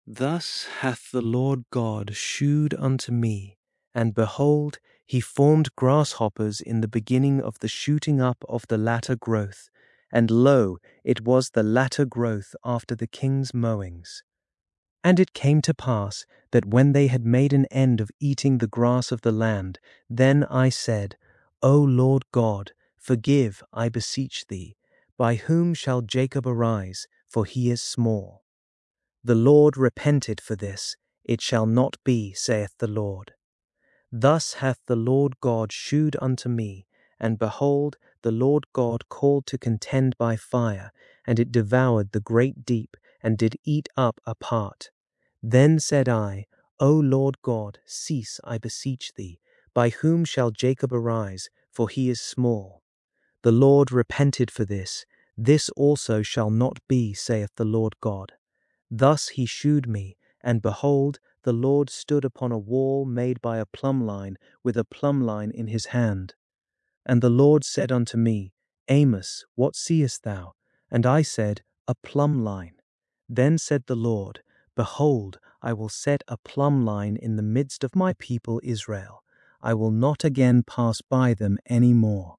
Thus hath the Lord God shewed unto me, and behold, he formed grasshoppers in the beginning of the shooting up of the latter growth, and lo, it was the latter growth after the king's mowings. And it came to pass that when they had made an end of eating the grass of the land, then I said, O Lord God, forgive, I beseech thee. By whom shall Jacob arise? For he is small. The Lord repented for this. It shall not be, saith the Lord. Thus hath the Lord God shewed unto me, and behold, the Lord God called to contend by fire, and it devoured the great deep, and did eat up a part. Then said I, O Lord God, cease, I beseech thee. By whom shall Jacob arise? For he is small. The Lord repented for this. This also shall not be, saith the Lord God. Thus he shewed me, and behold, the Lord stood upon a wall made by a plumb line, with a plumb line in his hand. And the Lord said unto me, Amos, what seest thou? And I said, A plumb line. Then said the Lord, Behold, I will set a plumb line in the midst of my people Israel. I will not again pass by them any more.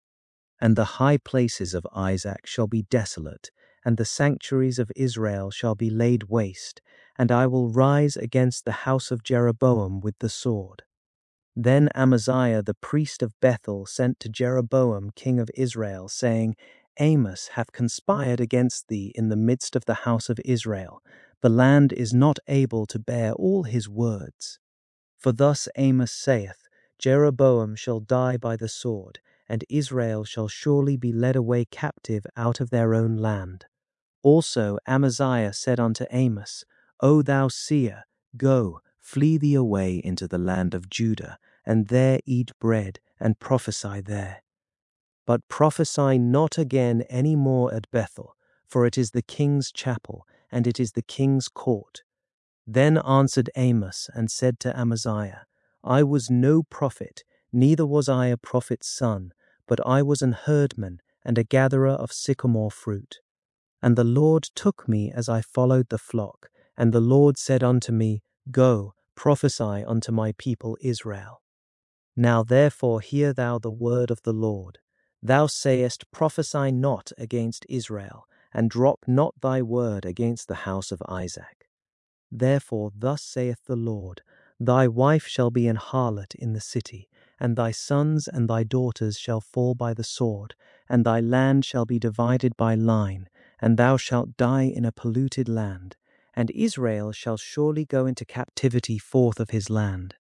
And the high places of Isaac shall be desolate, and the sanctuaries of Israel shall be laid waste, and I will rise against the house of Jeroboam with the sword. Then Amaziah the priest of Bethel sent to Jeroboam king of Israel, saying, Amos hath conspired against thee in the midst of the house of Israel. The land is not able to bear all his words. For thus Amos saith, Jeroboam shall die by the sword, and Israel shall surely be led away captive out of their own land. Also Amaziah said unto Amos, O thou seer, go, flee thee away into the land of Judah, and there eat bread, and prophesy there. But prophesy not again any more at Bethel, for it is the king's chapel, and it is the king's court. Then answered Amos, and said to Amaziah, I was no prophet, neither was I a prophet's son, but I was an herdman, and a gatherer of sycamore fruit. And the Lord took me as I followed the flock, and the Lord said unto me, Go, prophesy unto my people Israel. Now therefore hear thou the word of the Lord. Thou sayest, Prophesy not against Israel, and drop not thy word against the house of Isaac. Therefore thus saith the Lord, Thy wife shall be an harlot in the city, and thy sons and thy daughters shall fall by the sword, and thy land shall be divided by line, and thou shalt die in a polluted land, and Israel shall surely go into captivity forth of his land.